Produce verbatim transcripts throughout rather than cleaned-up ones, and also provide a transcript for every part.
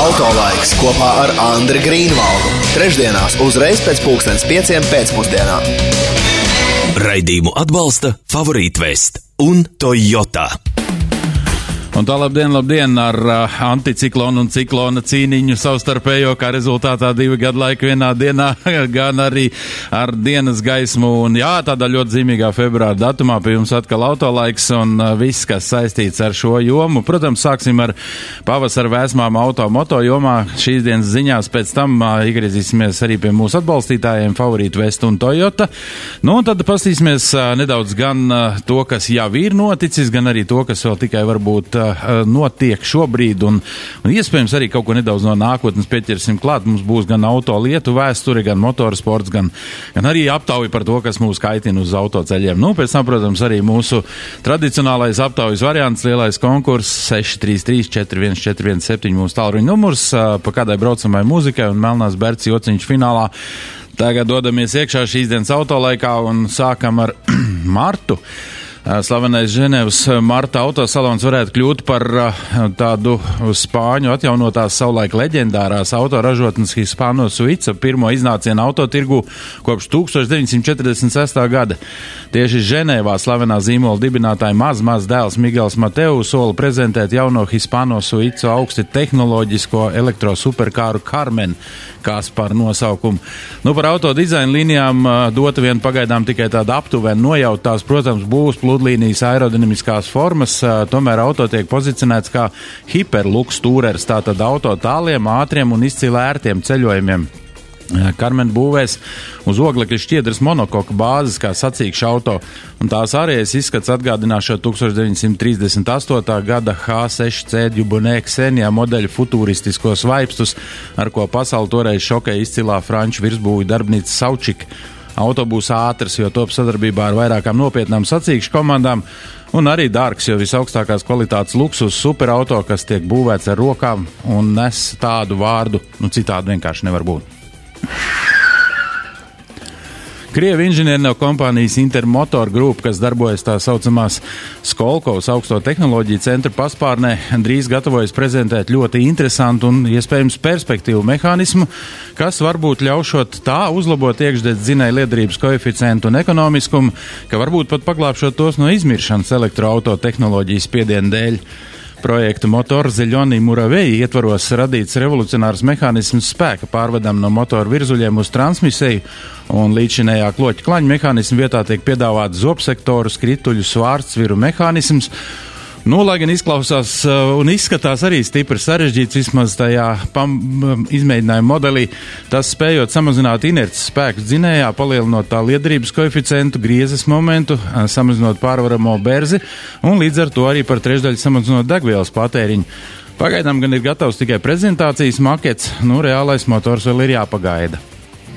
Autolaiks kopā ar Andri Grīnvaldu. Trešdienās uzreiz pēc pulkstens pieciem pēcpusdienā. Raidījumu atbalsta Favorīt Vest un Toyota. Un tā labdien, labdien ar uh, anticiklonu un ciklona cīniņu savstarpējo, kā rezultātā divi gadu laika vienā dienā, gan arī ar dienas gaismu. Un jā, tādā ļoti zīmīgā februāra datumā pie jums atkal autolaiks un uh, viss, kas saistīts ar šo jomu. Protams, sāksim ar pavasara vēsmām auto moto jomā. Šīs dienas ziņās pēc tam uh, iegriezīsimies arī pie mūsu atbalstītājiem Favorīt Vest un Toyota. Nu, un tad pastīsimies uh, nedaudz gan uh, to, kas jau ir noticis, gan arī to, kas vēl tikai varbūt uh, notiek šobrīd, un, un iespējams arī kaut ko nedaudz no nākotnes pieķersim klāt. Mums būs gan auto lietu vēsture, gan motorsports, gan, gan arī aptauja par to, kas mūs kaitina uz autoceļiem. Nu, pēc tam, protams, arī mūsu tradicionālais aptaujas variants, lielais konkurss seši trīs trīs četri viens četri viens septiņi mūsu tālruņa numurs, pa kādai braucamai muzikai un melnās berts jociņš finālā. Tagad dodamies iekšā šīs dienas autolaikā un sākam ar martu. Slavenais Ženevas Marta autosalons varētu kļūt par tādu spāņu atjaunotās savulaik leģendārās autoražotnes Hispano Suica pirmo iznācienu autotirgu kopš tūkstoš deviņsimt četrdesmit sestā gada. Tieši Ženevā slavenā zīmola dibinātāja maz, maz dēls Miguels Mateu sola prezentēt jauno Hispano Suica augsti tehnoloģisko elektrosuperkāru Carmen, kas par nosaukumu. Nu, par auto dizaina līnijām dota vien pagaidām tikai tāda aptuvena nojautās, protams, būs pludlīnijas aerodinamiskās formas, tomēr auto tiek pozicionēts kā hiperluks tūrers, tātad auto tāliem, ātriem un izcili ērtiem ceļojumiem. Carmen būvēs uz oglekļa šķiedras monokoka bāzes kā sacīkš auto, un tās ārējais izskats atgādināšot tūkstoš deviņsimt trīsdesmit astotā gada H seši C Dubonē Xenia modeļu futūristiskos vaipstus, ar ko pasauli toreiz šokēja izcilā franču virsbūvju darbnīca Saučik. Auto būs ātrs, jo top sadarbībā ar vairākām nopietnām sacīkšu komandām, un arī dārgs, jo visaugstākās kvalitātes luksus superauto, kas tiek būvēts ar rokām un nes tādu vārdu, nu citādi vienkārši nevar būt. Krievi inženieri no kompānijas Intermotor Group, kas darbojas tā saucamās Skolkovas augsto tehnoloģiju centra paspārnē, drīz gatavojas prezentēt ļoti interesantu un iespējams perspektīvu mehānismu, kas varbūt ļaušot tā uzlabot iekšdedz dzinēja liederības koeficientu un ekonomiskumu, ka varbūt pat paglābšot tos no izmiršanas elektroauto tehnoloģijas spiediena dēļ. Projektu Motor Zeļoni Muravei ietvaros radīts revolucionārs mehānisms spēka pārvedam no motoru virzuļiem uz transmisiju, un līdzinējā kloķa klaņa mehānismu vietā tiek piedāvāts zobsektoru skrituļu svārdsviru mehānisms. Nu, lai gan izklausās un izskatās arī stipri sarežģīts, vismaz tajā pam, izmēģinājuma modelī, tas spējot samazināt inerces spēkus dzinējā, palielinot tā liederības koeficientu, griezes momentu, samazinot pārvaramo berzi un līdz ar to arī par trešdaļu samazinot degvielas patēriņu. Pagaidām gan ir gatavs tikai prezentācijas makets, nu, reālais motors vēl ir jāpagaida.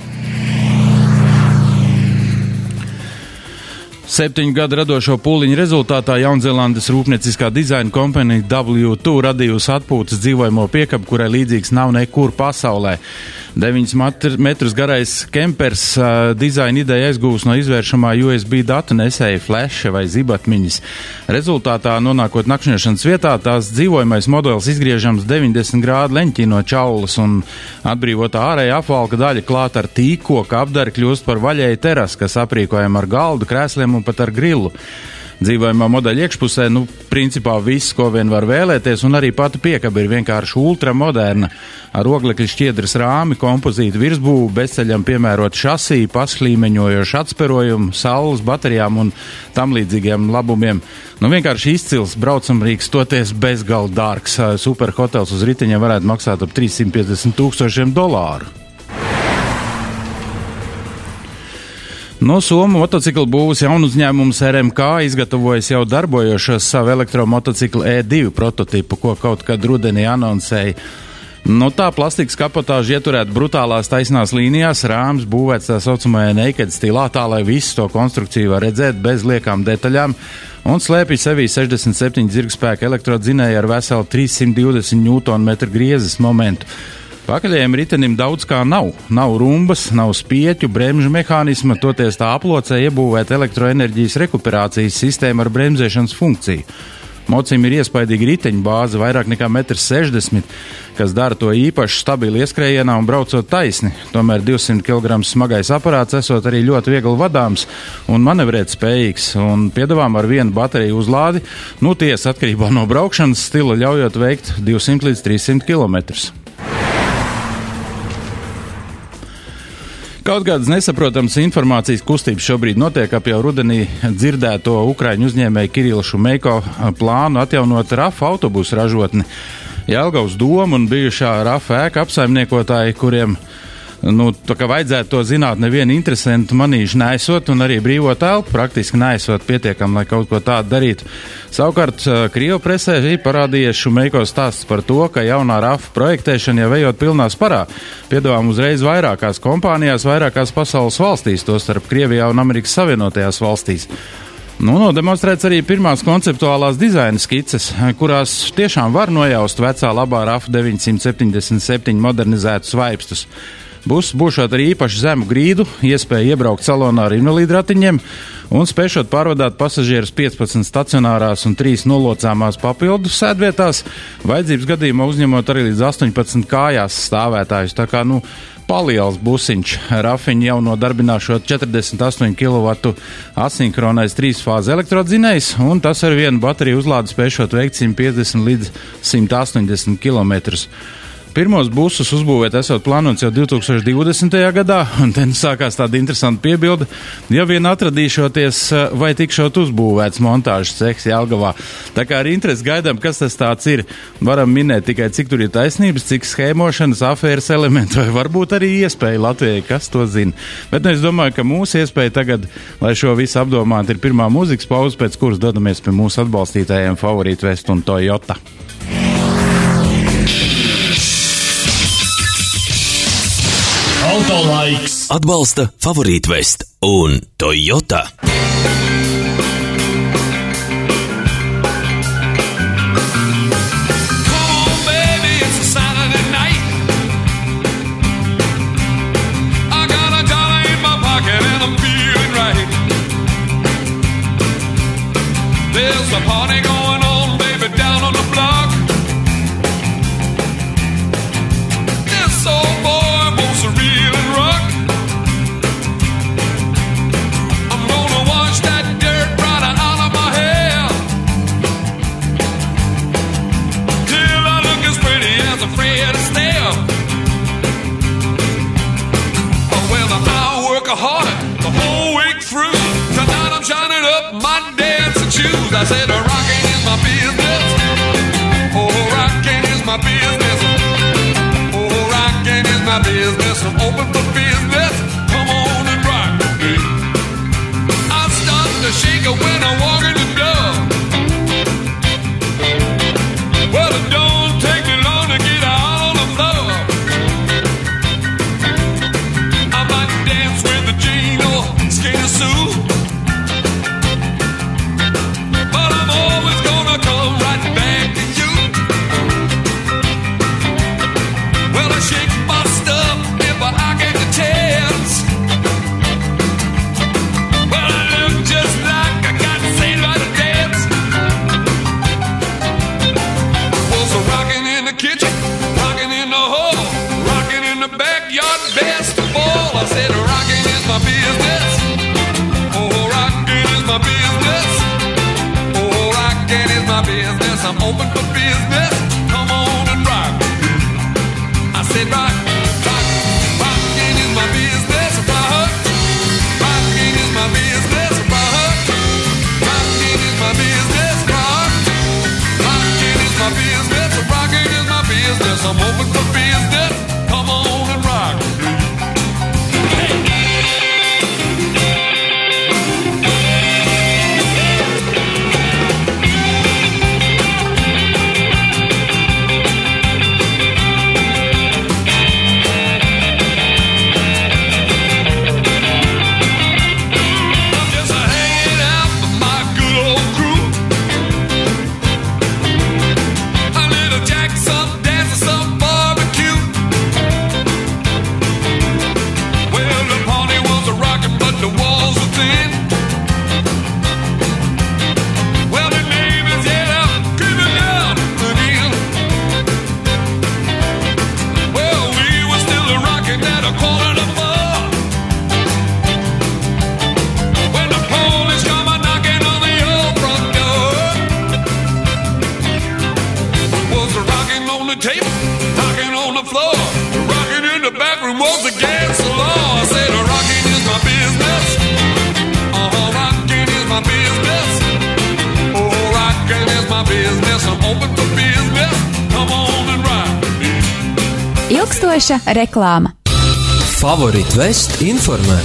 Septiņu gadu radošo pūliņu rezultātā Jaunzēlandes rūpnieciskā dizaina kompānija W two radījusi atpūtas dzīvojamo piekabu, kurai līdzīgs nav nekur pasaulē. deviņus metrus garais kempers uh, dizaina ideja aizgūs no izvēršamā U S B datu nesēja fleša vai zibatmiņas. Rezultātā, nonākot nakšņošanas vietā, tās dzīvojamais modelis izgriežams deviņdesmit grādu leņķī no čaulas un atbrīvotā ārēja apvalka daļa klāt ar tīkoka apdari kļūst par vaļēju teras, kas aprīkojama ar galdu, krēsliem un pat ar grilu. Dzīvojamā modeļa iekšpusē, nu, principā viss, ko vien var vēlēties, un arī pati piekaba ir vienkārši ultramoderna, ar oglekļa šķiedras rāmi, kompozītu virsbūvu, bezceļam piemērot šasī, pašlīmeņojošu atsperojumu, saules baterijām un tam līdzīgiem labumiem. Nu, vienkārši izcils braucamrīks, toties bezgalda dārgs. Superhotels uz riteņiem varētu maksāt ap trīssimt piecdesmit tūkstošiem dolāru. No Somu motociklu būvas jaunu uzņēmums R M K izgatavojas jau darbojošos savu elektromotociklu E divi prototipu, ko kaut kad rudenī anoncēja. Nu, tā plastikas kapotāža ieturēta brutālās taisnās līnijās, rāms būvēts tā saucamajā naked stilā, tā lai visu to konstrukciju var redzēt bez liekām detaļām, un slēpj sevī sešdesmit septiņu dzirgspēku elektrodzinēju ar veselu trīssimt divdesmit ņūtonmetru griezes momentu. Pakaļējiem ritenim daudz kā nav. Nav rumbas, nav spieķu, bremžu mehānisma, toties tā aplocē iebūvēt elektroenerģijas rekuperācijas sistēmu ar bremzēšanas funkciju. Mocim ir iespaidīga riteņu bāze, vairāk nekā metrs sešdesmit, kas dara to īpaši stabili ieskrējienā un braucot taisni. Tomēr divsimt kilogramu smagais aparāts esot arī ļoti viegli vadāms un manevrēt spējīgs, un piedāvām ar vienu bateriju uzlādi, nu tiesa atkarībā no braukšanas stila ļaujot veikt divsimt līdz trīssimt kilometrus. Kaut kādas nesaprotams informācijas kustības šobrīd notiek ap jau rudenī dzirdēto ukraiņu uzņēmēju Kirila Šumeiko plānu atjaunot R A F autobusu ražotni. Jelgavas doma un bijušā R A F ēka apsaimniekotāji, kuriem nu, tā kā vajadzētu to zināt, nevienu interesantu manīšu neesot un arī brīvo telpu praktiski neesot pietiekam, lai kaut ko tādu darītu. Savukārt, Krievu presē ir parādījies Šumeiko stāsts par to, ka jaunā R A F projektēšana jau ejot pilnā sparā. Piedāvām uzreiz vairākās kompānijās, vairākās pasaules valstīs, tostarp Krievijā un Amerikas Savienotajās valstīs. Nu, nodemonstrēts arī pirmās konceptuālās dizaina skices, kurās tiešām var nojaust vecā labā R A F deviņsimt septiņdesmit septiņi modernizētus vaipstus. Būs būšot arī īpaši zemu grīdu, iespēja iebraukt salonā ar invalīdratiņiem un spēšot pārvadāt pasažierus piecpadsmit stacionārās un trīs nolocāmās papildu sēdvietās, vajadzības gadījumā uzņemot arī līdz astoņpadsmit kājās stāvētājus. Tā kā, nu, paliels busiņš. Rafiņi jau nodarbināšot četrdesmit astoņu kilovatu asinhronais trīsfāzi elektrodzinējs, un tas ar vienu bateriju uzlādi spēšot veikt simt piecdesmit līdz simt astoņdesmit kilometrus. Pirmos busus uzbūvēt esot plānots jau divtūkstoš divdesmitajā gadā, un te sākās tāda interesanta piebilde, ja vien atradīšoties vai tikšot uzbūvēts montāžas cehs Jelgavā. Tā kā ar interesi gaidām, kas tas tāds ir, varam minēt tikai, cik tur ir taisnības, cik schēmošanas, afēras elementi, vai varbūt arī iespēja Latvijai, kas to zina. Bet nu, es domāju, ka mūsu iespēja tagad, lai šo visu apdomāt, ir pirmā mūzikas pauze, pēc kuras dodamies pie mūsu atbalstītājiem Favorīt Vest un Toyota. Autolaiks atbalsta Favorīt Vest un Toyota. There's a party going on, baby, down on the block. This old boy wants to reel and rock. I'm gonna wash that dirt right out of my hair till I look as pretty as a Fred Astaire. Oh, well, I'll work hard the whole week through. Tonight I'm shining up my dancing shoes. I said, rocking is my business. Oh, rocking is my business. Oh, rocking is my business. I'm open for business. Come on and rock with me. I start to shake it when I walk in the door. Well, it don't take me long to get out on the floor. I might dance with the jean or skater suit. I'm open for business. Come on and rock. I said rock, rock, rockin' is my business. Rock, rockin' is my business. Rock, rockin' is my business. Rock, rockin' is my business. Rockin' is my business. I'm open for business. Come on and rock. Jack, some dance, some barbecue. on the table, knocking on the floor. Rocking in the back room was against the law. I said, rocking is my business. Uh-huh, rocking is my business. Oh, rocking is my business. I'm open for business. Come on and rock with me. Ilgstoša reklāma. Favorit Vest informē.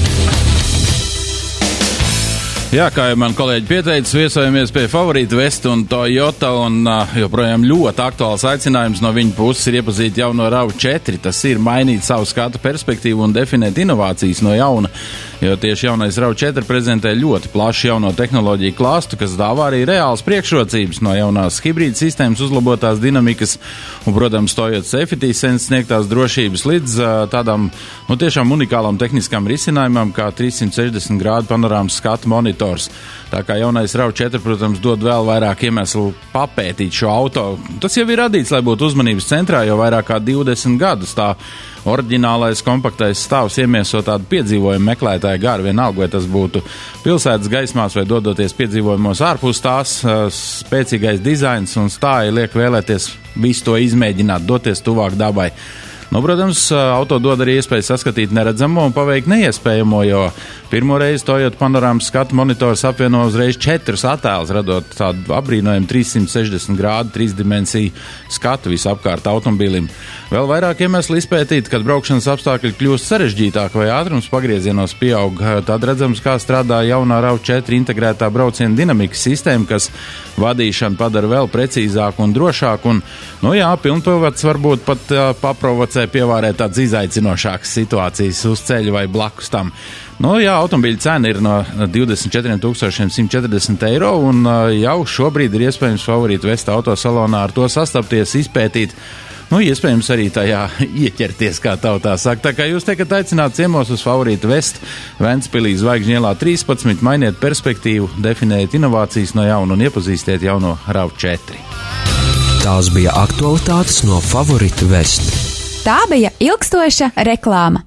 Jā, kā jau man kolēģi pieteicis, viesojamies pie Favorīta Vest un Toyota, un uh, joprojām ļoti aktuāls aicinājums no viņa puses ir iepazīt jauno RAV četri. Tas ir mainīt savu skatu perspektīvu un definēt inovācijas no jauna, jo tieši jaunais RAV četri prezentē ļoti plašu jauno tehnoloģiju klāstu, kas dāvā arī reāls priekšrocības no jaunās hibrīda sistēmas uzlabotās dinamikas un, protams, Toyota Safety Sense sniegtās drošības līdz uh, tādām, nu, tiešām unikālām tehniskām risinājumam, kā trīssimt sešdesmit grādu panorāmas skatu monitors. Tā kā jaunais RAV četri, protams, dod vēl vairāk iemeslu papētīt šo auto. Tas jau ir radīts, lai būtu uzmanības centrā, jo vairāk kā divdesmit gadus tā oriģinālais kompaktais stāvs iemieso tādu piedzīvojumu meklētāju garu, vienalga, vai tas būtu pilsētas gaismās vai dodoties piedzīvojumos ārpus tās, spēcīgais dizains un stāja liek vēlēties visu to izmēģināt, doties tuvāk dabai. Nu, protams, auto dod arī iespēju saskatīt neredzamo un paveikt neiespējamo, jo pirmo reizi Toyota panorāmas skatu monitors apvieno uzreiz četrus attēlus, radot tādu apbrīnojumu trīssimt sešdesmit grādu trīsdimensiju skatu visapkārt automobīlim. Vēl vairāk iemesli izpētīt, kad braukšanas apstākļi kļūst sarežģītāk vai ātrums pagriezienos pieaug. Tad redzams, kā strādā jaunā RAV četri integrētā brauciena dinamikas sistēma, kas vadīšanu padara vēl precīzāku un drošāku. Un, nu jā, pilnpilvats varbūt pat uh, paprovocē pievārēt tādas izaicinošākas situācijas uz ceļa vai blakus tam. Nu jā, automobīļa cena ir no divdesmit četriem tūkstošiem simt četrdesmit eiro, un uh, jau šobrīd ir iespējams Favorīta Vest autosalonā ar to sastapties, izpētīt. Nu, iespējams arī tajā ieķerties, kā tautā saka. Tā kā jūs tiekat aicināti ciemos uz Favorīta Vest, Ventspilī Zvaigžņu ielā trīspadsmit, mainiet perspektīvu, definējiet inovācijas no jauna un iepazīstiet jauno RAV četri. Tās bija aktualitātes no Favorīta Vest. Tā bija ilgstoša reklāma.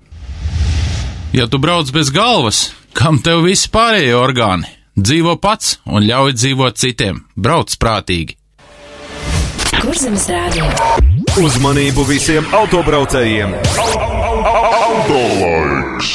Ja tu brauc bez galvas, kam tev visi pārējie orgāni? Dzīvo pats un ļauj dzīvot citiem. Brauc prātīgi. Kurzemes rādio. Uzmanību visiem autobraucējiem! Autolaiks!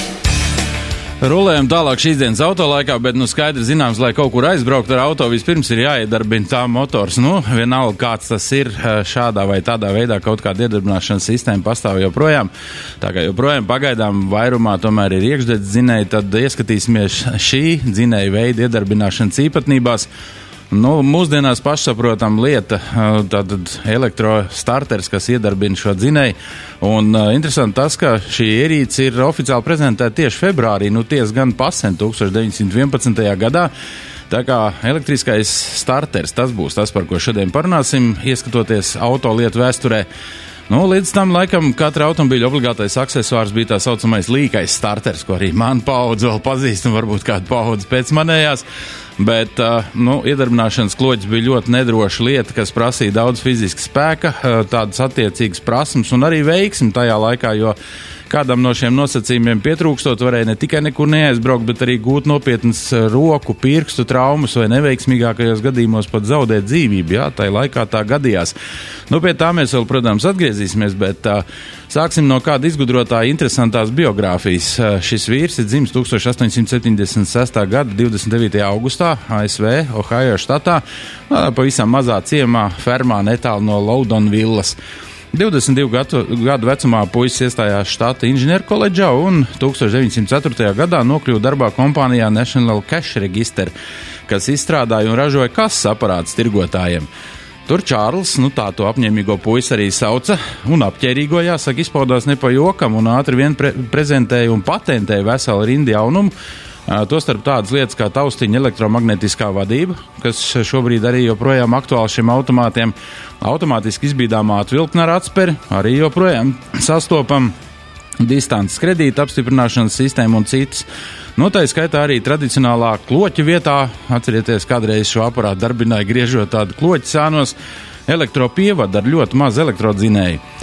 Rulējam tālāk šīs dienas autolaikā, bet nu skaidri zināms, lai kaut kur aizbraukt ar auto, vispirms ir jāiedarbina tā motors. Nu, vienalga kāds tas ir, šādā vai tādā veidā kaut kāda iedarbināšanas sistēma pastāv joprojām. Tā kā joprojām pagaidām vairumā tomēr ir iekšdedz dzinēji, tad ieskatīsimies šī dzinēja veida iedarbināšanas īpatnībās. Nu, mūsdienās pašsaprotam lieta, tātad elektrostarters, kas iedarbina šo dzinēju, un uh, interesanti tas, ka šī ierīce ir oficiāli prezentēta tieši februārī, nu ties gan pasen tūkstoš deviņsimt vienpadsmitajā gadā, tā kā elektriskais starters, tas būs tas, par ko šodien parunāsim, ieskatoties auto lietu vēsturē. Nu, līdz tam laikam katra automobīļa obligātais aksesuārs bija tā saucamais līkais starters, ko arī man paudze vēl pazīst, un varbūt kāda paudze pēc manējās. Bet, nu, iedarbināšanas kloģis bija ļoti nedroša lieta, kas prasīja daudz fiziska spēka, tādas attiecīgas prasmes un arī veiksmi tajā laikā, jo kādam no šiem nosacījumiem pietrūkstot varēja ne tikai nekur neaizbraukt, bet arī gūt nopietnas roku, pirkstu traumas vai neveiksmīgākajos gadījumos pat zaudēt dzīvību. Jā, tajā laikā tā gadījās. Nu, pie tā mēs vēl, protams, atgriezīsimies, bet uh, sāksim no kāda izgudrotāja interesantās biogrāfijas. Uh, šis vīrs ir dzimis tūkstoš astoņsimt septiņdesmit sestā gada divdesmit devītajā augustā A S V, Ohio štatā, pavisam mazā ciemā, fermā netālu no Loudonvillas. divdesmit divu gadu, gadu vecumā puisis iestājās štata inženieru koledžā un tūkstoš deviņsimt ceturtajā gadā nokļuva darbā kompānijā National Cash Register, kas izstrādāja un ražoja kases aparātus tirgotājiem. Tur Čārls, nu tā to apņēmīgo puisi arī sauca, un apķērīgo, jāsaka, izpaudās ne pa jokam un ātri vien pre prezentēja un patentēja veselu rindu jaunumu. Tostarp tādas lietas kā taustiņa elektromagnetiskā vadība, kas šobrīd arī joprojām aktuāli šiem automātiem, automātiski izbīdāmā atvilkne ar atsperi, arī joprojām sastopam distances kredīta apstiprināšanas sistēmu un citas. Nu, tā skaitā arī tradicionālā kloķa vietā, atcerieties, kādreiz šo aparātu darbināja griežot tādu kloķi sānos, elektropievadu ar ļoti maz elektrodzinēju.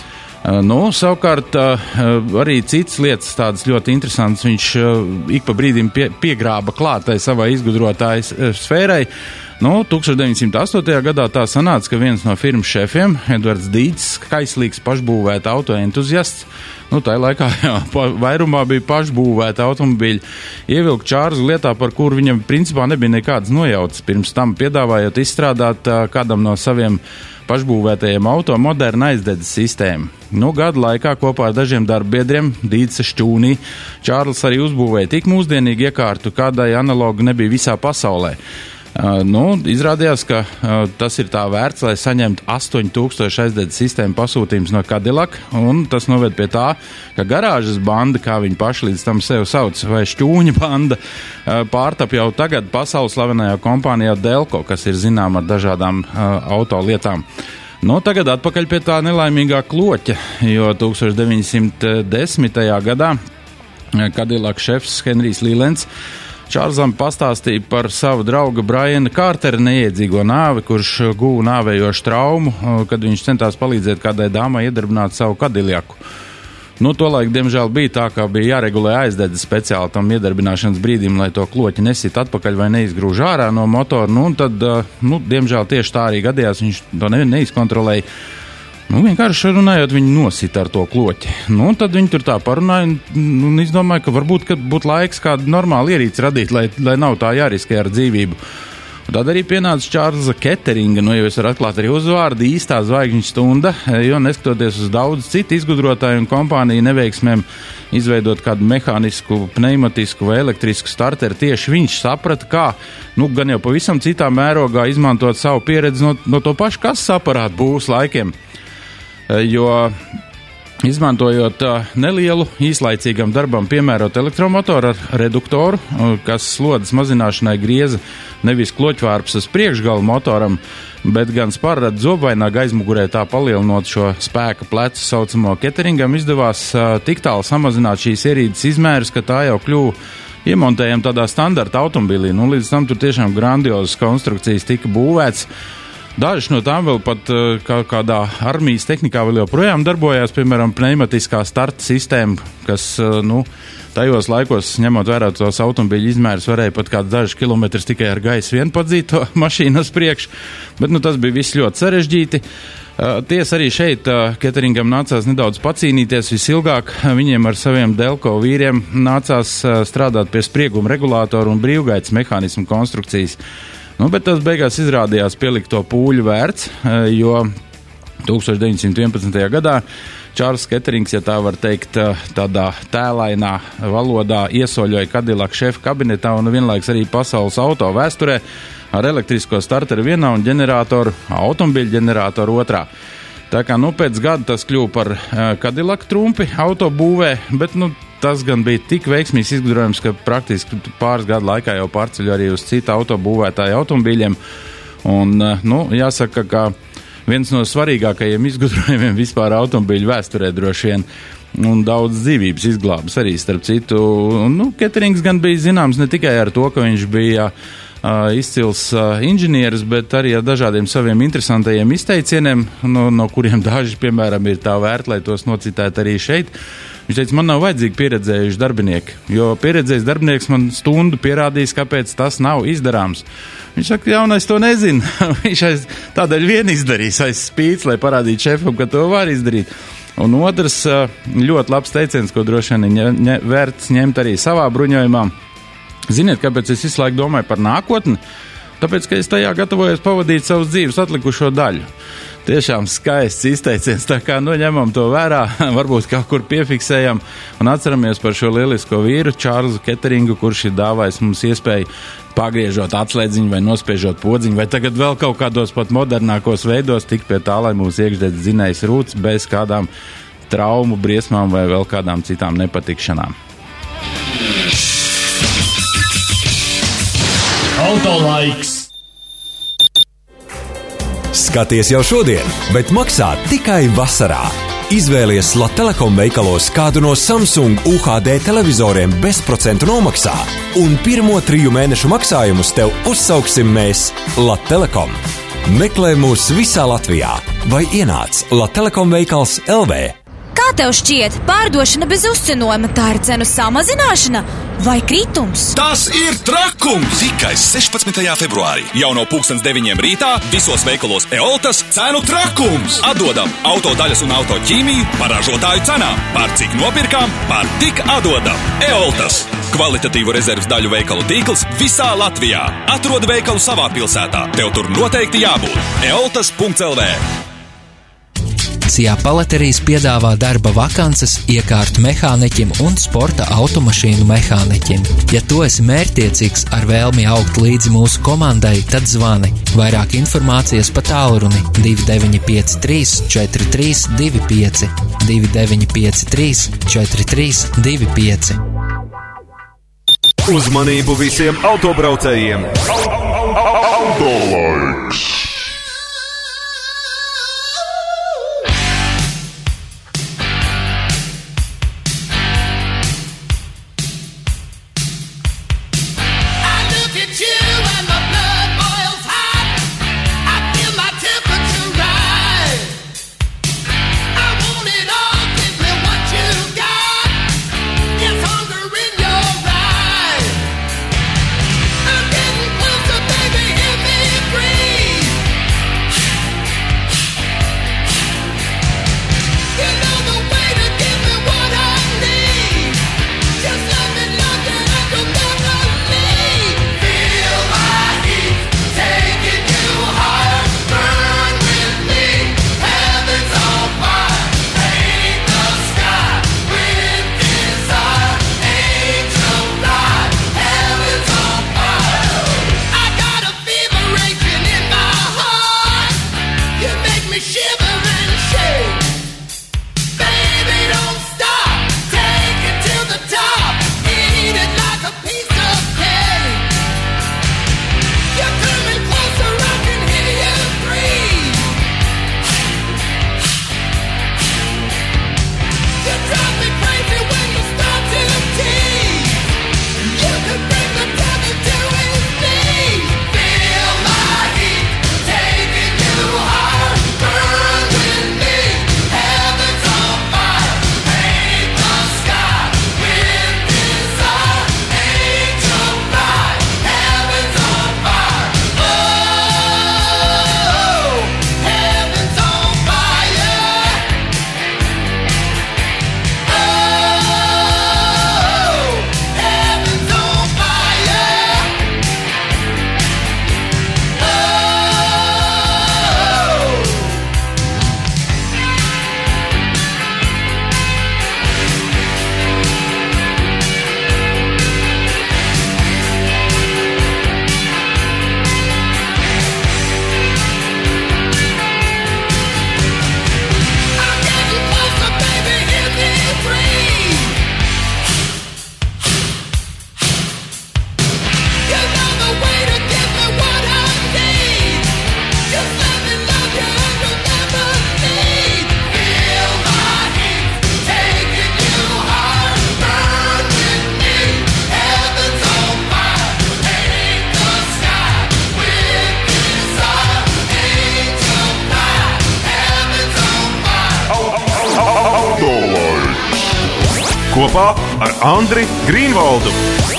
Nu, savukārt arī citas lietas tādas ļoti interesantas viņš ik pa brīdim pie, piegrāba klātai savai izgudrotājas sfērai. Nu, tuksneša deviņsimt astotajā gadā tā sanāca, ka viens no firmas šefiem, Edvards Dīts, kaislīgs pašbūvēta autoentuziasts, nu, tajā laikā jā, vairumā bija pašbūvēta automobīļi, ievilka Čārlzu lietā, par kuru viņam principā nebija nekādas nojautas, pirms tam piedāvājot izstrādāt kādam no saviem pašbūvētajiem auto moderna aizdedzes sistēmu. Nu, gadu laikā kopā ar dažiem darbiedriem, Dītsa šķūnī, Čārls arī uzbūvēja tik mūsdienīgu iekārtu, kādai analogu nebija visā pasaulē. Uh, nu, izrādījās, ka uh, tas ir tā vērts, lai saņemtu astoņi tūkstoši aizdedzes sistēmu pasūtījums no Cadillac, un tas noved pie tā, ka garāžas banda, kā viņi paši līdz tam sev sauc, vai šķūņa banda, uh, pārtap jau tagad pasaules slavenajā kompānijā Delco, kas ir zinām ar dažādām uh, auto lietām. Nu, tagad atpakaļ pie tā nelaimīgā kloķa, jo tūkstoš deviņsimt desmitajā gadā Cadillac šefs Henrijs Līlens Čārlzam pastāstīja par savu drauga Briana Kārtera neiedzīgo nāvi, kurš guva nāvējošu traumu, kad viņš centās palīdzēt kādai dāmai iedarbināt savu Cadillacu. Nu, tolaik, diemžēl, bija tā, ka bija jāregulē aizdedze speciāli tam iedarbināšanas brīdim, lai to kloķi nesit atpakaļ vai neizgrūž ārā no motora. Nu, un tad, nu, diemžēl, tieši tā arī gadījās, viņš to ne, neizkontrolēja. Nu, vienkārši runājot, viņi nosita ar to kloķi. Nu, tad viņi tur tā parunāja, un, un izdomāja, ka varbūt, ka būtu laiks kādu normālu ierīci radīt, lai, lai nav tā jāriskē ar dzīvību. Un tad arī pienāca Čārlza Keteringa, nu, jau es varu atklāt arī uzvārdu, īstā zvaigžņu stunda, jo neskatoties uz daudz citu izgudrotāju un kompāniju neveiksmēm izveidot kādu mehānisku, pneimatisku vai elektrisku starteri, tieši viņš saprata, kā, nu, gan jau pavisam citā mērogā izmantot savu pieredzi no, no to pašu kases aparātu būvs laikiem. Jo izmantojot nelielu īslaicīgam darbam piemērot elektromotoru ar reduktoru, kas slodzes mazināšanai grieza nevis kloķvārps uz priekšgalu motoram, bet gan sparrad zobvaināk aizmugurē tā palielinot šo spēka plecu saucamo Keteringam, izdevās tik tālu samazināt šīs ierīces izmērus, ka tā jau kļuva iemontējama tādā standarta automobilī. Nu, līdz tam tur tiešām grandiozas konstrukcijas tika būvēts. Dažas no tām vēl pat kā, kādā armijas tehnikā vēl joprojām darbojās, piemēram, pneimatiskā starta sistēma, kas, nu, tajos laikos, ņemot vērā tos automobīļu izmērus, varēja pat kāds dažus kilometrus tikai ar gaisu vien padzīt to mašīnu uz priekšu, bet, nu, tas bija viss ļoti sarežģīti. Tiesa arī šeit Keteringam nācās nedaudz pacīnīties visilgāk, viņiem ar saviem Delco vīriem nācās strādāt pie sprieguma regulātoru un brīvgaitas mehānismu konstrukcijas. Nu, bet tas beigās izrādījās pielikt to pūļu vērts, jo tūkstoš deviņsimt vienpadsmitajā gadā Čārls Keterings, ja tā var teikt, tādā tēlainā valodā iesoļoja Cadillac šefa kabinetā un vienlaiks arī pasaules auto vēsturē ar elektrisko starteru vienā un ģeneratoru, automobiļu ģeneratoru otrā. Tā kā, nu, pēc gada tas kļuva par Cadillac trumpi auto būvē, bet, nu, tas gan bija tik veiksmīgs izgudrojums, ka praktiski pāris gadu laikā jau pārceļ arī uz citu autobūvētāju automobīļiem. Un, nu, jāsaka, ka viens no svarīgākajiem izgudrojumiem vispār automobīļu vēsturē droši vien un daudz dzīvības izglābas arī starp citu. Un, nu, Keterings gan bija zināms ne tikai ar to, ka viņš bija uh, izcils uh, inženieris, bet arī ar dažādiem saviem interesantajiem izteicieniem, no, no kuriem daži, piemēram, ir tā vērti, lai tos nocitētu arī šeit. Viņš teica, man nav vajadzīgi pieredzējuši darbinieki, jo pieredzējis darbinieks man stundu pierādījis, kāpēc tas nav izdarāms. Viņš saka, jaunais to nezina. Viņš aiz tādēļ vien izdarīs aiz spīts, lai parādītu šefam, ka to var izdarīt. Un otrs ļoti labs teiciens, ko droši vien ņa, ņa, vērts ņemt arī savā bruņojumā. Ziniet, kāpēc es visu laiku domāju par nākotni? Tāpēc, ka es tajā gatavojos pavadīt savus dzīves atlikušo daļu. Tiešām skaists izteiciens, tā kā nu ņemam to vērā, varbūt kaut kur piefiksējam un atceramies par šo lielisko vīru Čārlzu Keteringu, kurš ir dāvājis mums iespēju pagriežot atslēdziņu vai nospiežot podziņu, vai tagad vēl kaut kādos pat modernākos veidos tik pie tā, lai mūsu iekšdedz zinējs rūts bez kādām traumu, briesmām vai vēl kādām citām nepatikšanām. Autolaiks! Skaties jau šodien, bet maksā tikai vasarā. Izvēlies Latelekom veikalos kādu no Samsung U H D televizoriem bez procentu nomaksā, un pirmo triju mēnešu maksājumus tev uzsauksim mēs Latelekom. Meklē mūs visā Latvijā vai ienāc latelekom veikals L V. Kā tev šķiet, pārdošana bez uzcenojuma tā ir cenu samazināšana vai kritums? Tas ir trakums! Tikai sešpadsmitajā februārī jau no pulkstens deviņiem rītā visos veikalos Eoltas cenu trakums! Atdodam autodaļas un autoķīmiju par ražotāju cenām. Par cik nopirkām, par tik atdodam. Eoltas! Kvalitatīvu rezerves daļu veikalu tīkls visā Latvijā. Atrod veikalu savā pilsētā. Tev tur noteikti jābūt. eoltas punkts el vē. Sijā Paleterijas piedāvā darba vakances iekārtu mehāniķim un sporta automašīnu mehāniķim. Ja tu esi mērķtiecīgs ar vēlmi augt līdzi mūsu komandai, tad zvani. Vairāk informācijas pa tālruni divi deviņi pieci trīs četri trīs divi pieci, divi deviņi pieci trīs četri trīs divi pieci. Uzmanību visiem autobraucējiem! Autolaiks! Kopā ar Andri Grīnvaldu.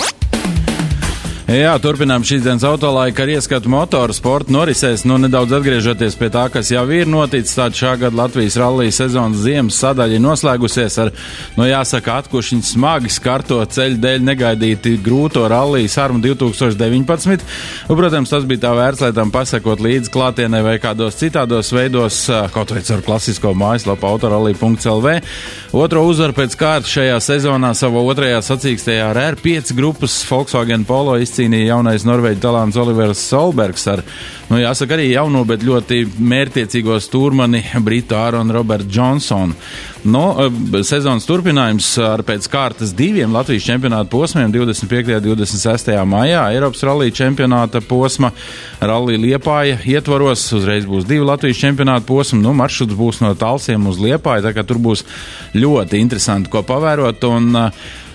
Jā, turpinām šīs dienas autolaika ar ieskatu motoru sporta norisēs. Nu, nedaudz atgriežoties pie tā, kas jau ir noticis. Tāda šā gada Latvijas rallija sezonas ziemas sadaļa noslēgusies ar, nu jāsaka, atkušiņu smagi skarto ceļu dēļ negaidīti grūto rallija sarmu divi tūkstoši deviņpadsmit. Un, protams, tas bija tā vērts, lai tam pasakot līdzi klātienē vai kādos citādos veidos, kaut vai caur klasisko mājaslapu autorallija punkts el vē. Otro uzvaru pēc kārtas šajā sezonā savā otrajā sacīkstējā ar R pieci grupas Volkswagen Polo izcīnīja jaunais norvēģu talants Olivers Solbergs ar, nu jāsaka, arī jauno, bet ļoti mērķtiecīgo stūrmani Britu Āronu Robertu Johnsonu. Nu, sezonas turpinājums ar pēc kārtas diviem Latvijas čempionāta posmiem divdesmit piektajā un divdesmit sestajā maijā Eiropas rallija čempionāta posma rallija Liepāja ietvaros. Uzreiz būs divi Latvijas čempionāta posmi, nu maršruts būs no Talsiem uz Liepāju, tā kā tur būs ļoti interesanti ko pavērot un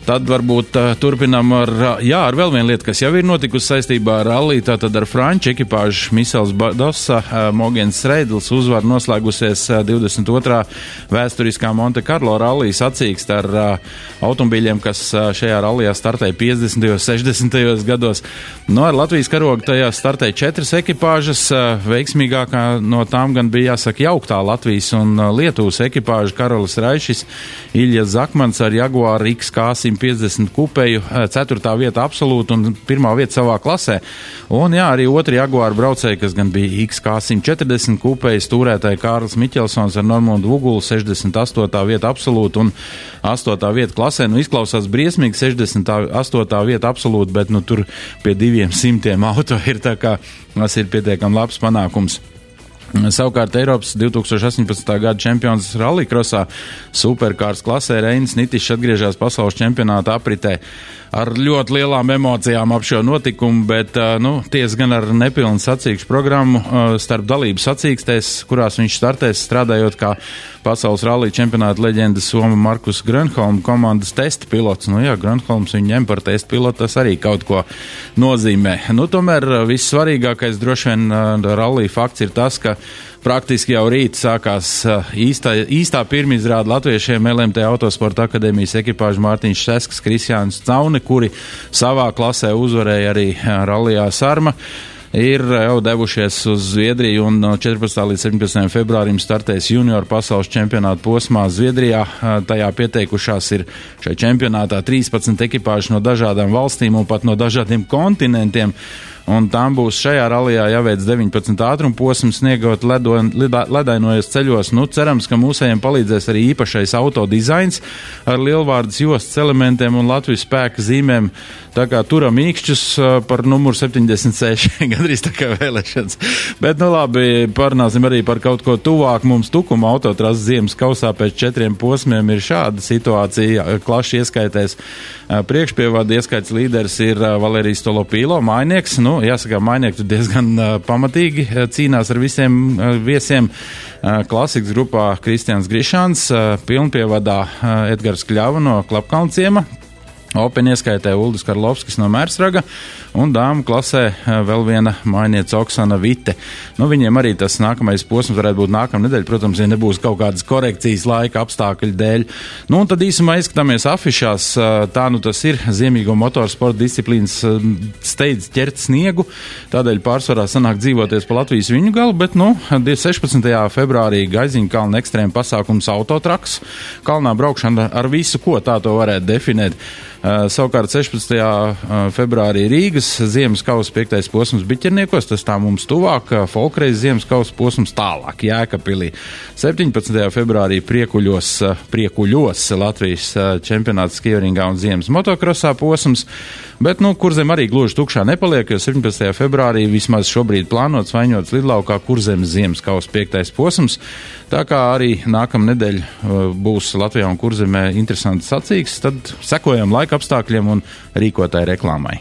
Tad varbūt uh, turpinām ar, uh, jā, ar vēl vienu lietu, kas jau ir notikusi saistībā ar ralliju, tātad ar franču ekipāžu Misels Badosa, uh, Mogens Reidls uzvar noslēgusies uh, divdesmit otrā vēsturiskā Monte Carlo rallijas sacīkst ar uh, automobīļiem, kas uh, šajā rallijā startēja piecdesmitajos, sešdesmitajos gados. No ar Latvijas karogu tajā startēja četras ekipāžas, uh, veiksmīgākā no tām gan bija jāsaka jauktā Latvijas un uh, Lietuvas ekipāža Karolis Raišis, Ilja Zakmans ar Jaguar X K simts piecdesmit kupeju, ceturtā vieta absolūti un pirmā vieta savā klasē. Un jā, arī otri Jaguar braucēji, kas gan bija X K simts četrdesmit kupeju, stūrētāji Kārlis Miķelsons ar Normundu Vugulu, sešdesmit astotā vieta absolūti un astotā vieta klasē. Nu, izklausās briesmīgi, sešdesmit astotā vieta absolūti, bet nu tur pie diviem simtiem auto ir tā kā, tas ir pietiekam labs panākums. Savukārt Eiropas divtūkstoš astoņpadsmitā gada čempions rallykrosā superkārs klasē Reinis Nitišs atgriežās pasaules čempionāta apritē ar ļoti lielām emocijām ap šo notikumu, bet nu, ties gan ar nepilnu sacīkšu programmu starp dalību sacīkstēs, kurās viņš startēs strādājot kā pasaules rallija čempionāta leģenda Soma Markus Grönholm komandas testa pilots. Nu jā, Grönholms viņu ņem par testa pilotu, tas arī kaut ko nozīmē. Nu, tomēr vissvarīgākais droši vien rallija fakts ir tas, ka praktiski jau rīt sākās īstā, īstā pirmizrāde latviešiem L M T Autosporta akadēmijas ekipāžu Mārtiņš Šesks, Kristiāns Caune, kuri savā klasē uzvarēja arī rallijā Sarma, ir jau devušies uz Zviedriju un no četrpadsmitā līdz septiņpadsmitajam februārim startēs junior pasaules čempionāta posmā Zviedrijā. Tajā pieteikušās ir šai čempionātā trīspadsmit ekipāžu no dažādām valstīm un pat no dažādiem kontinentiem. Un tām būs šajā rallijā jāveic deviņpadsmit ātruma posms, sniegot ledo, ledainojos ceļos. Nu, cerams, ka mūsējiem palīdzēs arī īpašais autodizains ar lielvārdas jostas elementiem un Latvijas spēka zīmēm. Tā kā turam īkšķus par numuru septiņdesmit seši, gandrīz tā kā vēlēšanas. Bet, nu labi, parunāsim arī par kaut ko tuvāk. Mums Tukuma autotrases ziemas kausā pēc četriem posmiem ir šāda situācija. Klaši ieskaitēs priekšpievāda, ieskaits līderis ir Valērijas Tolopīlo, mājnieks. Nu, jāsaka, mājnieki diezgan uh, pamatīgi uh, cīnās ar visiem uh, viesiem. Uh, klasikas grupā Kristians Grišāns, uh, pilnpievadā uh, Edgars Kļava no Klapkalnciema, Open ieskaitē Uldis Karlovskis no Mērsraga un dāmu klasē vēl viena mājniece Oksana Vite. Nu, viņiem arī tas nākamais posms varētu būt nākamā nedēļa, protams, ja nebūs kaut kādas korekcijas laika apstākļu dēļ. Nu, un tad īsumā izskatāmies afišās, tā nu tas ir ziemīgo motorsporta disciplīnas steidz ķert sniegu, tādēļ pārsvarā sanāk dzīvoties pa Latvijas viņu galu, bet, nu, sešpadsmitajā februārī Gaiziņu kalna ekstrēma pasākums autotraks, kalnā braukšana ar visu, ko tā to varētu definēt. Uh, savukārt sešpadsmitajā februārī Rīgas ziemas kausa piektais posms Biķerniekos, tas tā mums tuvāk, Folkreiz ziemas kausa posms tālāk Jēkabpilī. septiņpadsmitajā februārī Priekuļos, Priekuļos Latvijas čempionāts skieringā un ziemas motokrosā posms, bet, nu, Kurzem arī gluži tukšā nepaliek, jo septiņpadsmitajā februārī vismaz šobrīd plānots Vaņots lidlaukā Kurzemes ziemas kausa piektais posms, tā kā arī nākamā nedēļa būs Latvijā un Kurzemē interesants sacīks, tad sekojam laika apstākļiem un rīkotāju reklāmai.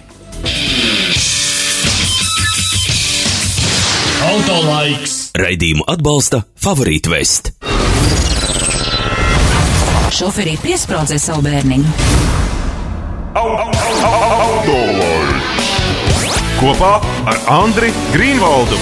Autolaiks. Raidījumu atbalsta Favorīt Vest. Šoferī piesprādzē savu bērniņu. Autolaiks. Kopā ar Andri Grīnvaldu.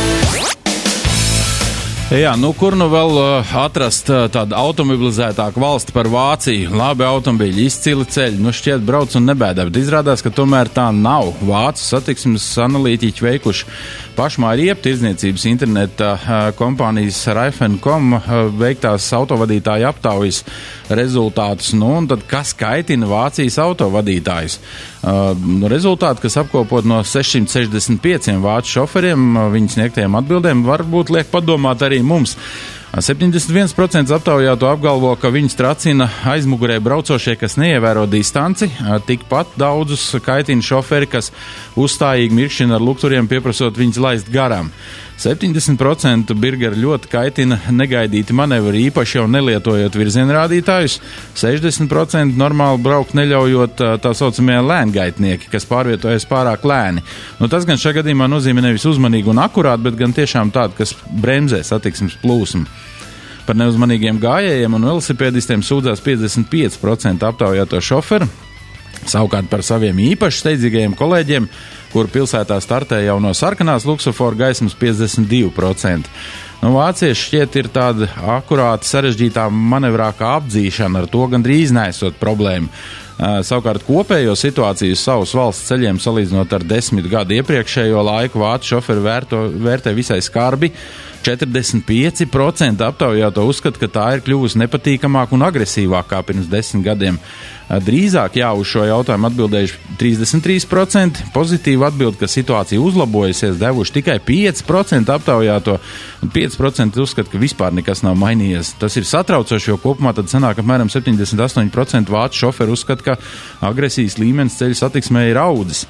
Jā, nu kur nu vēl uh, atrast uh, tādu automobilizētāku valsti par Vāciju? Labi automobīļi, izcili ceļi, nu šķiet brauc un nebēdā, bet izrādās, ka tomēr tā nav. Vācu satiksmes analītiķi veikuši pašmāju ieptirdzniecības interneta uh, kompānijas Reifen punkt com uh, veiktās autovadītāju aptaujas rezultātus. Nu, un tad kas kaitina Vācijas autovadītājus? Uh, rezultāti, kas apkopot no sešsimt sešdesmit pieciem vācu šoferiem, uh, viņas sniegtajiem atbildēm, varbūt liek padomāt arī mums. septiņdesmit viens procents aptaujāto apgalvo, ka viņus tracina aizmugurē braucošie, kas neievēro distanci. Tikpat daudzus kaitina šoferi, kas uzstājīgi mirkšķina ar lukturiem, pieprasot viņus laist garām. septiņdesmit procenti birgeri ļoti kaitina negaidīti manevri, īpaši jau nelietojot virzienrādītājus. sešdesmit procenti normāli braukt neļaujot tā saucamie lēngaitnieki, kas pārvietojas pārāk lēni. Nu, tas gan šajā gadījumā nozīmē nevis uzmanīgi un akurāt, bet gan tiešām tādu, kas bremzē satiksmes plūsmu. Par neuzmanīgiem gājējiem un velosipēdistiem sūdzās piecdesmit pieci procenti aptaujāto šoferu. Savukārt par saviem īpaši steidzīgajiem kolēģiem, kur pilsētā startē jau no sarkanās luksusforu gaismas piecdesmit divi procenti. Nu, vācieši šķiet ir tāda akurāta sarežģītā manevrākā apdzīšana, ar to gandrīz neesot problēmu. Savukārt kopējo situāciju savus valsts ceļiem salīdzinot ar desmit gadu iepriekšējo laiku vācu šoferi vērto, vērtē visai skarbi. četrdesmit pieci procenti aptaujāto uzskata, ka tā ir kļuvusi nepatīkamāk un agresīvāk kā pirms desmit gadiem. Drīzāk jā, uz šo jautājumu atbildējuši trīsdesmit trīs procenti, pozitīvi atbild, ka situācija uzlabojusies, devuši tikai pieci procenti aptaujāto, un pieci procenti uzskata, ka vispār nekas nav mainījies. Tas ir satraucoši, jo kopumā tad sanāk apmēram septiņdesmit astoņi procenti vācu šoferi uzskata, ka agresijas līmenis ceļu satiksmē ir audzis.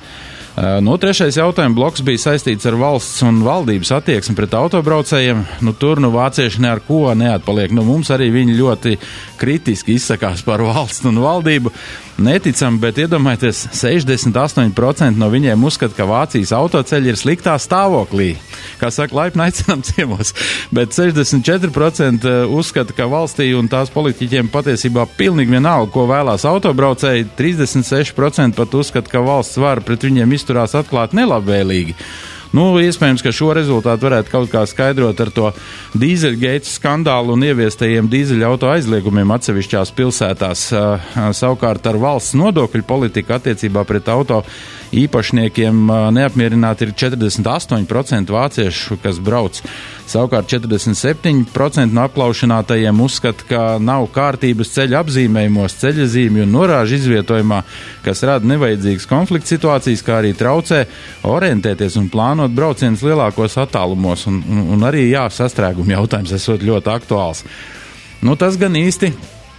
No trešais jautājuma bloks bija saistīts ar valsts un valdības attieksmi pret autobraucējiem. Nu, tur nu vācieši ne ar ko neatpaliek. Nu, mums arī viņi ļoti kritiski izsakās par valsts un valdību. Neticam, bet iedomājieties, sešdesmit astoņi procenti no viņiem uzskata, ka Vācijas autoceļi ir sliktā stāvoklī. Kā saka, laipni aicinām ciemos. Bet sešdesmit četri procenti uzskata, ka valstī un tās politiķiem patiesībā pilnīgi vienalga, ko vēlās autobraucēji. trīsdesmit seši procenti pat uzskata, ka valsts vara pret viņiem izturās atklāt nelabvēlīgi. Nu, iespējams, ka šo rezultātu varētu kaut kā skaidrot ar to dīzeļgeitu skandālu un ieviestajiem dīzeļauto aizliegumiem atsevišķās pilsētās. Savukārt ar valsts nodokļu politiku attiecībā pret auto īpašniekiem neapmierināti ir četrdesmit astoņi procenti vāciešu, kas brauc. Savukārt četrdesmit septiņi procenti no apklaušanātajiem uzskata, ka nav kārtības ceļa apzīmējumos, ceļazīmju un norāžu izvietojumā, kas rada nevajadzīgas konflikta situācijas, kā arī traucē orientēties un plānot braucienus lielākos attālumos. Un, un, un arī jā, sastrēguma jautājums esot ļoti aktuāls. Nu, tas gan īsti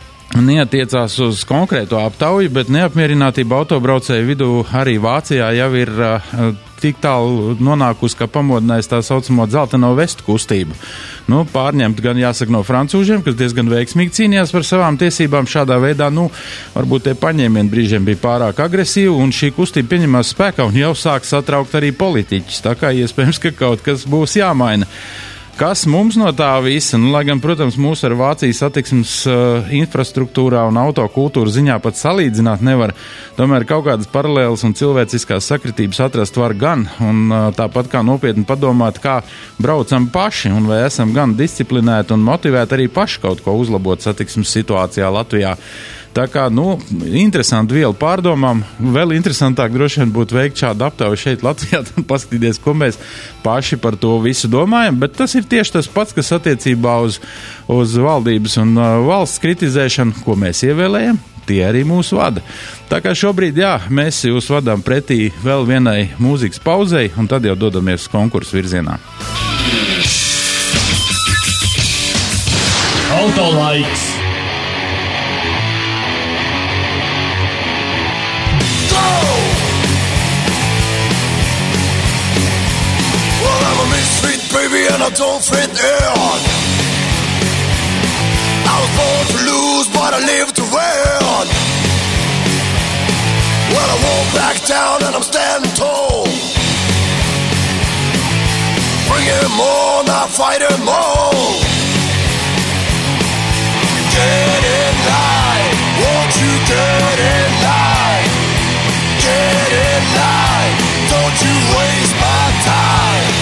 neatiecās uz konkrēto aptauju, bet neapmierinātība autobraucēju vidū arī Vācijā jau ir uh, tik tālu nonākusi, ka pamodinājis tā saucamo dzelteno vestu kustību. Nu, pārņemt gan jāsaka no francūžiem, kas diezgan veiksmīgi cīnījās par savām tiesībām šādā veidā, nu, varbūt tie paņēmieni brīžiem bija pārāk agresīvi, un šī kustība pieņemās spēkā un jau sāk satraukt arī politiķus, tā kā iespējams, ka kaut kas būs jāmaina. Kas mums no tā visa, nu, lai gan, protams, mūs ar Vācijas satiksmes uh, infrastruktūrā un autokultūra ziņā pat salīdzināt nevar, tomēr kaut kādas paralēlas un cilvēciskās sakritības atrast var gan, un uh, tāpat kā nopietni padomāt, kā braucam paši, un vai esam gan disciplinēti un motivēti arī paši kaut ko uzlabot satiksmes situācijā Latvijā. Tā kā, nu, interesanti viela pārdomām, vēl interesantāk droši vien būtu veikt šādu aptauju šeit Latvijā, un paskatīties, ko mēs paši par to visu domājam, bet tas ir tieši tas pats, kas attiecībā uz, uz valdības un uh, valsts kritizēšanu, ko mēs ievēlējam, tie arī mūs vada. Tā kā šobrīd, jā, mēs jūs vadām pretī vēl vienai mūzikas pauzei, un tad jau dodamies konkursu virzienā. Autolaiks! Baby, and I don't fit in. I was born to lose, but I live to win. Well, I won't back down and I'm standing tall. Bring him on, I fight him all. Get in line, won't you get in line? Get in line, don't you waste my time.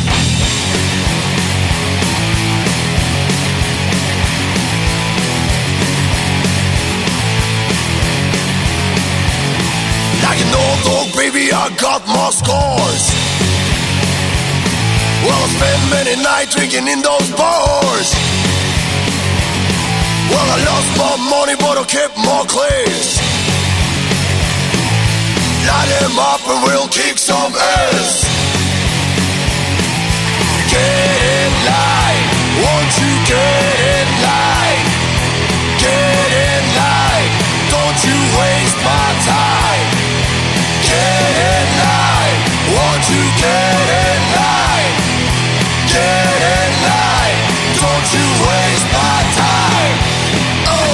Like an old dog, baby, I got my scars. Well, I spent many nights drinking in those bars. Well, I lost my money, but I kept my class. Light him up and we'll kick some ass. Get in line, won't you get in line? Get in line, don't you waste my time. Get in line, won't you get in line? Get in line, don't you waste my time. Oh.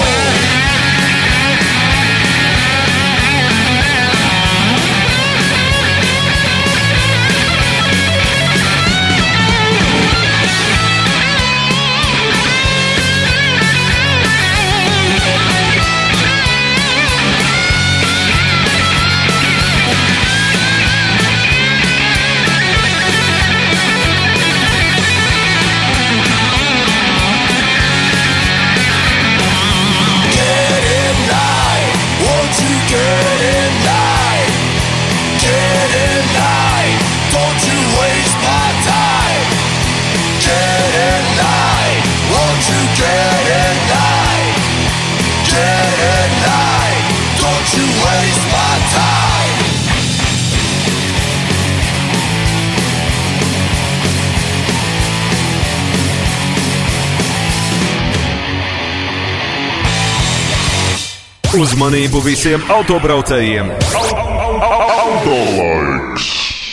Uzmanību visiem autobraucējiem! Autolaiks!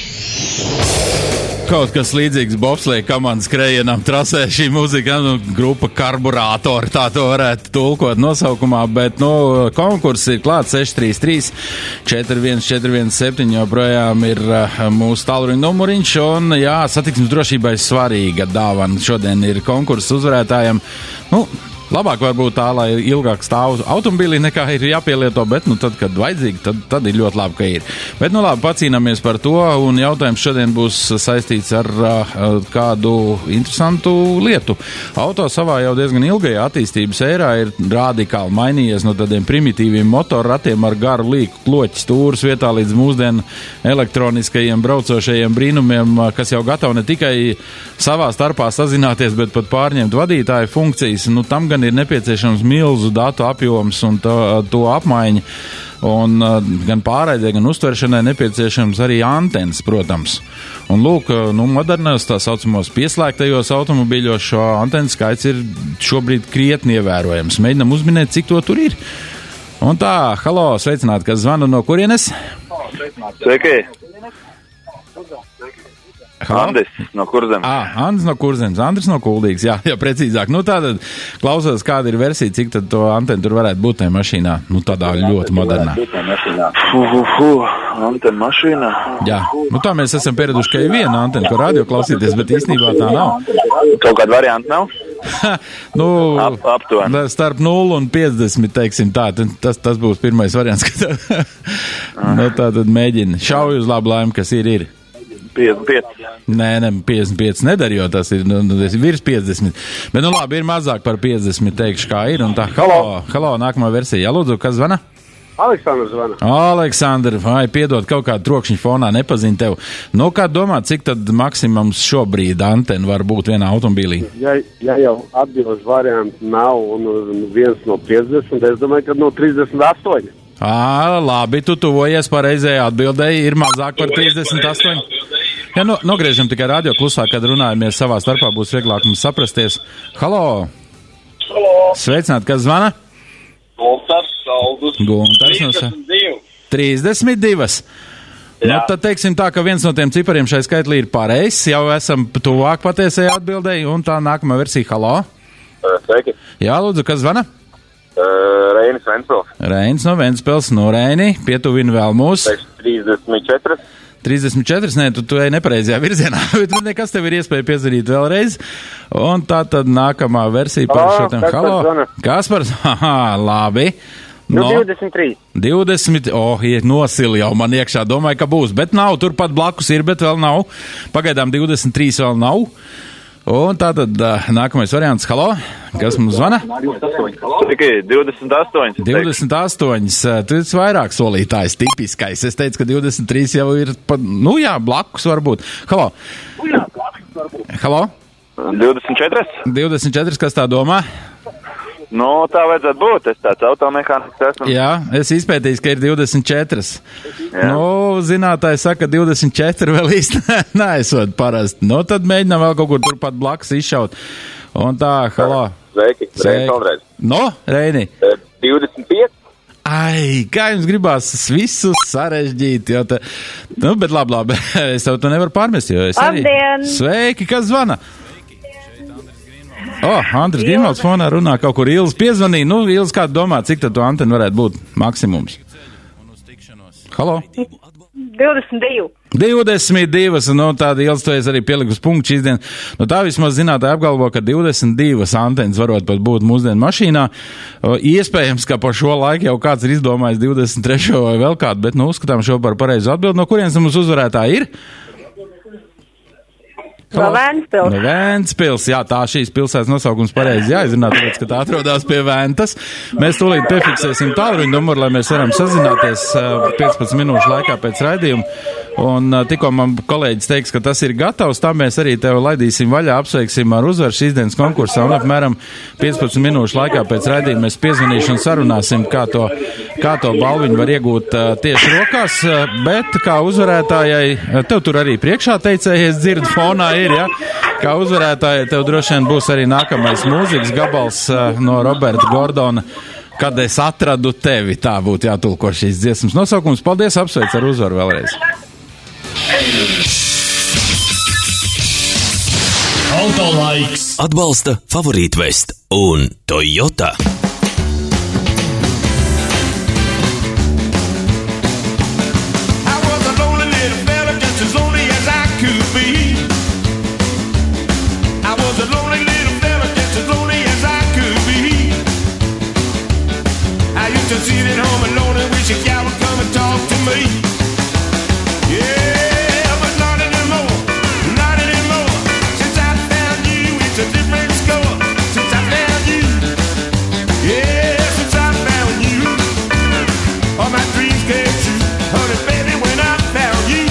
Kaut kas līdzīgs bobsleja komandas skrējienam trasē šī muzika, nu, grupa Karburātori, tā to varētu tulkot nosaukumā, bet, nu, konkurss ir klāts seši trīs trīs četri viens četri viens septiņi, joprojām ir uh, mūsu tālruņa numuriņš, un, jā, satiksmes drošībai svarīga dāvana šodien ir konkurss uzvarētājiem, nu, labāk varbūt tā, lai ilgāk stāv automobīlī nekā ir jāpielieto, bet, nu, tad, kad vajadzīgi, tad, tad ir ļoti labi, ka ir. Bet, nu, labi, pacīnāmies par to, un jautājums šodien būs saistīts ar uh, kādu interesantu lietu. Auto savā jau diezgan ilgajā attīstības ērā ir radikāli mainījies no tādiem primitīviem motorratiem ar garu līku kloķi stūrus vietā līdz mūsdienu elektroniskajiem braucošajiem brīnumiem, kas jau gatavi ne tikai savā starpā sazināties, bet pat pārņemt vadītāju funkcijas. Nu, tam gan ir nepieciešams milzu datu apjoms un to, to apmaiņa, un uh, gan pārraidē, gan uztveršanai nepieciešams arī antenas, protams. Un lūk, nu, modernās tā saucamos pieslēgtajos automobīļos šo antenu skaits ir šobrīd krietni ievērojams. Mēģinam uzminēt, cik to tur ir. Un tā, halo, sveicināti, kas zvana no kurienes? Sveiki! Andris no Kurzemes. Ah, Andris no Kurzemes, Andris no Kuldīgas, jā, jā, precīzāk. Nu, tātad, klausos, kāda ir versija, cik tad to antenu tur varētu būt tajā mašīnā, nu, tādā ļoti modernā. Fuh, fuh, fuh, antenu mašīnā. Jā, nu, tā mēs esam pieraduši, ka ir viena antena, ko radio klausīties, bet īstenībā tā nav. Kaut kāda varianta nav? nu, Ap, aptuveni. Starp nulli un piecdesmit, teiksim tā, tas, tas būs pirmais variants, ka nu, tā tad mēģina. Šauj uz labu laimi, kas ir, ir. piecdesmit pieci. Nē, ne, piecdesmit pieci nedara, jo tas ir, nu, tas ir virs piecdesmit. Bet, nu, labi, ir mazāk par piecdesmit, teikšu, kā ir. Un tā, halo, halo, nākamā versija. Jā, lūdzu, kas zvana? Aleksandrs zvana. Aleksandr, vai piedod, kaut kādu trokšņu fonā nepazinu tev. Nu, kā domā, cik tad maksimums šobrīd antena var būt vienā automobīlī? Ja, ja jau atbildes varianti nav un viens no piecdesmit, es domāju, ka no trīsdesmit astoņi. Ā, labi, tu tuvojies pareizajai atbildēji, ir mazāk par trīsdesmit astoņi. Ja, nu, nogriežam tikai radio klusā, kad runājamies savā starpā, būs vieglāk mums saprasties. Halo! Halo! Sveicināt, kas zvana? Guntars, Saldus. Guntars, trīsdesmit divi. trīsdesmit divi. Nu, tad teiksim tā, ka viens no tiem cipariem šai skaitlī ir pareizs, jau esam tuvāk patiesajai atbildēji, un tā nākamā versija, halo! Sveiki! Jā, lūdzu, kas zvana? Uh, Reinis Ventspils. Reinis no Ventspils, no Reini, pietuvina vēl mūs. trīsdesmit četri. trīsdesmit četri, nē, tu, tu ej nepareizajā virzienā, bet nekas tev ir iespēja piezvanīt vēlreiz. Un tā tad nākamā versija par šo tiem. Halo, Kaspars, haha, labi. No, nu, divdesmit trīs. divdesmit, oh, nosili jau man iekšā, domāju, ka būs, bet nav, turpat blakus ir, bet vēl nav. Pagaidām divdesmit trīs vēl nav. Un tātad nākamais variants, halo, kas mums zvana? Tikai divdesmit astoņi. divdesmit astoņi, tu esi vairāk solītājs, tipiskais. Es teicu, ka divdesmit trīs jau ir, pa, nu jā, blakus varbūt. Halo. Halo. divdesmit četri. divdesmit četri, kas tā domā? Nu, tā vajadzētu būt, es tāds automehāniks esmu. Jā, es izpētīju, ka ir divdesmit četri. Nu, zinātāji saka, divdesmit četri vēl īsti neesot parasti. Nu, tad mēģinām vēl kaut kur turpat blakus izšaut. Un tā, halo. Sveiki, Reini Konrēds. No, Reini? divdesmit pieci. Ai, kā jums gribās visu sarežģīt, jo te... Nu, bet labi, labi, es tev to nevaru pārmest, jo es arī... Labdien! Sveiki, kas zvana? O, oh, Andris Grīnvalds fonā runā kaut kur. Ilis piezvanīja. Nu, Ilis, kā domā, cik tad to antenu varētu būt maksimums? Halo? divdesmit divi. divdesmit divi, nu tāda Ilis, to es arī pieliku uz punktu šīs dienas. Nu tā vismaz zinātāji apgalvo, ka divdesmit divas antenas varot pat būt mūsdienu mašīnā. Iespējams, ka pa šo laiku jau kāds ir izdomājis divdesmit trešo vai vēl kādu, bet nu uzskatām šo par pareizu atbildi. No kurienes mums uzvarētāji ir? No Ventspils. No Ventspils, jā, tā šīs pilsētas nosaukums pareizi jāizrunā, tāpēc, ka tā atrodas pie Ventas. Mēs tūlīt piefiksēsim tālruņu numuru, lai mēs varam sazināties piecpadsmit minūšu laikā pēc raidījuma. Un tikko man kolēģis teiks, ka tas ir gatavs, tā mēs arī tev laidīsim vaļā, apsveiksim ar uzvaru šīs dienas konkursā, un apmēram piecpadsmit minūšu laikā pēc raidījuma mēs piezvanīšu un sarunāsim, kā to, kā to balviņu var iegūt uh, tieši rokās, uh, bet kā uzvarētājai, uh, tev tur arī priekšā teicējies dzird fonā ir, ja? Kā uzvarētājai tev droši vien būs arī nākamais mūzikas gabals uh, no Roberta Gordona kad es atradu tevi. Tā būtu jātulko šīs dziesmas nosaukums. Paldies, apsveic ar uzvaru vēlreiz. Autolaiks atbalsta Favorīt Vest un Toyota. Sitting at home alone and wish a gal would come and talk to me. Yeah, but not anymore, not anymore. Since I found you, it's a different score. Since I found you, yeah, since I found you, all my dreams came true. Honey, baby, when I found you.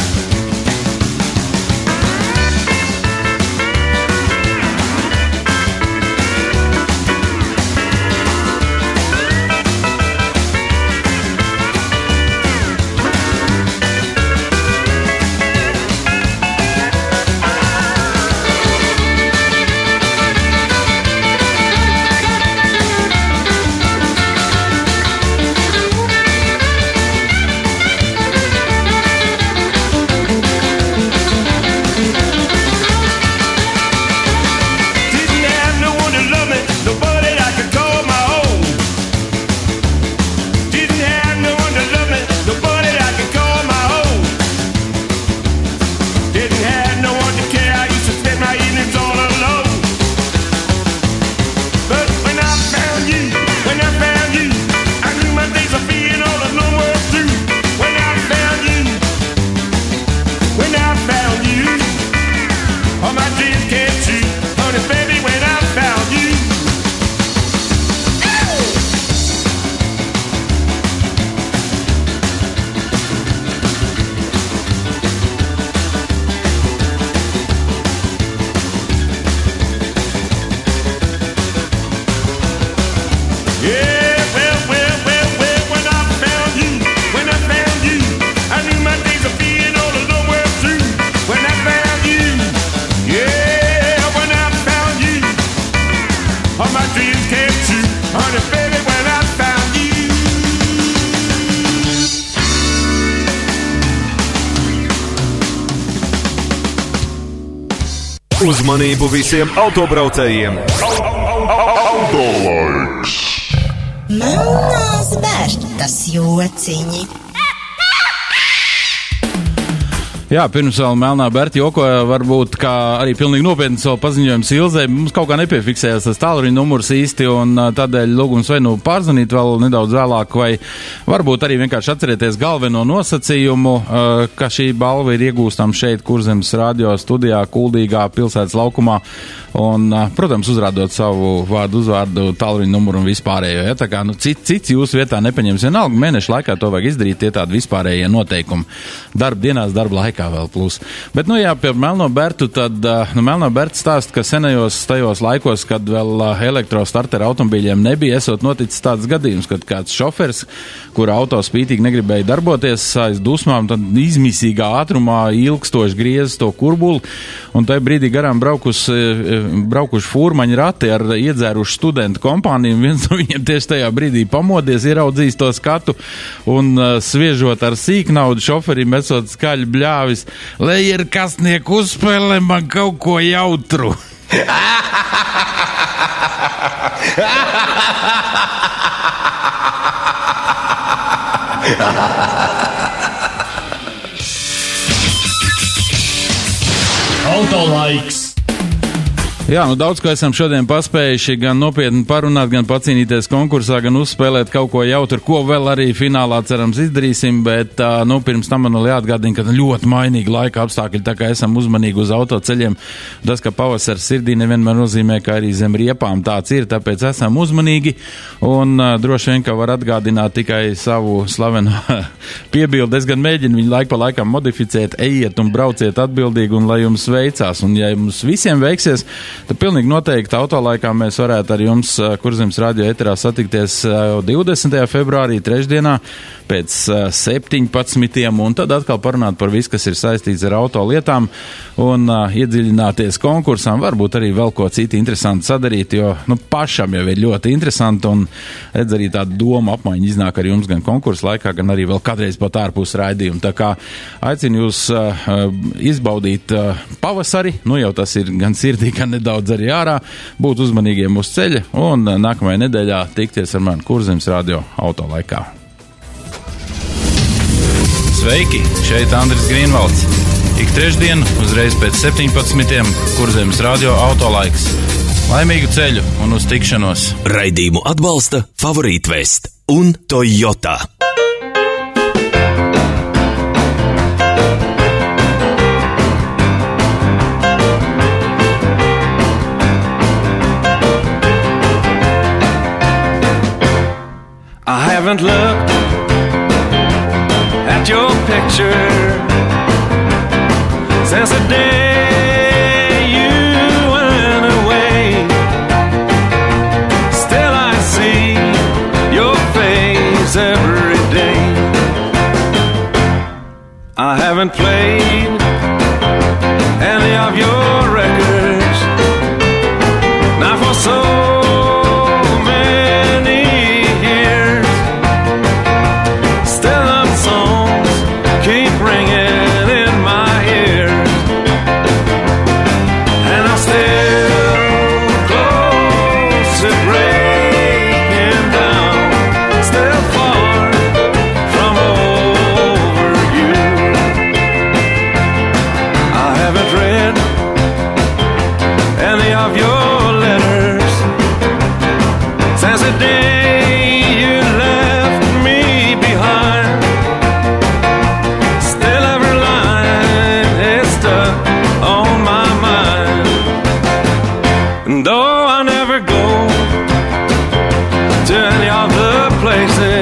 Uzmanību visiem autobraucējiem! Autolaiks! Melnās Bertas jociņi. Jā, pirms vēl Melnā Berta jokoja, varbūt kā arī pilnīgi nopietni savu paziņojumu Ilzei. Mums kaut kā nepiefiksējās tas tālruņa numurs īsti, un tādēļ lūgums vai nu pārzvanīt vēl nedaudz vēlāk, vai varbūt arī vienkārši atcerieties galveno nosacījumu, ka šī balva ir iegūstama šeit, Kurzemes radio studijā, Kuldīgā, pilsētas laukumā, un, protams, uzrādot savu vārdu, uzvārdu, tālruņa numuru un vispārējo. Ja? Tā kā, nu, cits, cits jūsu vietā nepaņems vienalga, mēnešu laikā to vajag izdarīt, tie tādi vispārējie noteikumi. Darba dienās, darba laikā. Kā vēl plus. Bet, nu jā, pie Melno Bertu, tad, nu, Melno Berta stāst, ka senajos tajos laikos, kad vēl elektrostarteru automobīļiem nebija, esot noticis tāds gadījums, kad kāds šofers, kura auto spītīgi negribēja darboties aiz dusmām, tad izmisīgā ātrumā ilgstoši griezis to kurbuli, un tajā brīdī garām braukus, braukuši fūrmaņi rati ar iedzēruši studentu kompāniju, un viens no viņiem tieši tajā brīdī pamodies, ieraudzījis to skatu, un sviežot ar sīknaudu šoferim, esot skaļi bļāvis, lai ir kasnieku uzspēlē man kaut ko jautru. Autolaiks. Jā, nu daudz ko esam šodien paspējuši gan nopietni parunāt, gan pacīnīties konkursā, gan uzspēlēt kaut ko jautru, ko vēl arī finālā cerams izdarīsim, bet, nu, pirms tam man vēl jāatgādina, ka ļoti mainīgi laika apstākļi, tā kā esam uzmanīgi uz autoceļiem. Tas, ka pavasars sirdī nevienmēr nozīmē, ka arī zem riepām tāds ir, tāpēc esam uzmanīgi, un uh, droši vien, ka var atgādināt tikai savu slavenu piebildi. Es gan mēģinu viņu laiku pa laikam modificēt, ejiet un brauciet atbildīgi, un lai jums veicās, un ja jums visiem veiksies, tad pilnīgi noteikti autolaikā mēs varētu ar jums Kurzemes radio eterā satikties divdesmitajā februārī, trešdienā, pēc septiņpadsmitiem, un tad atkal parunāt par visu, kas ir saistīts ar auto lietām, un uh, iedziļināties konkursām, varbūt arī vēl ko citu interesantu sadarīt, jo, nu, pašam jau ir ļoti interesanti, un redz arī tādu domu apmaiņu iznāk ar jums gan konkursu laikā, gan arī vēl kādreiz pat ārpus raidījumu. Tā kā aicinu jūs uh, izbaudīt uh, pavasari, nu jau tas ir gan sirdī, gan nedaudz arī ārā, būt uzmanīgiem uz ceļa, un uh, nākamajā nedēļā tikties ar mani Kurzemes radio autolaikā. Sveiki, šeit Andris Grīnvalds. Ik trešdien, uzreiz pēc septiņpadsmitiem, Kurzemes radio autolaiks. Laimīgu ceļu un uz tikšanos. Raidījumu atbalsta Favorīt Vest un Toyota. I haven't looked at your picture since the day you went away. Still I see your face every day. I haven't played any of your records, not for so places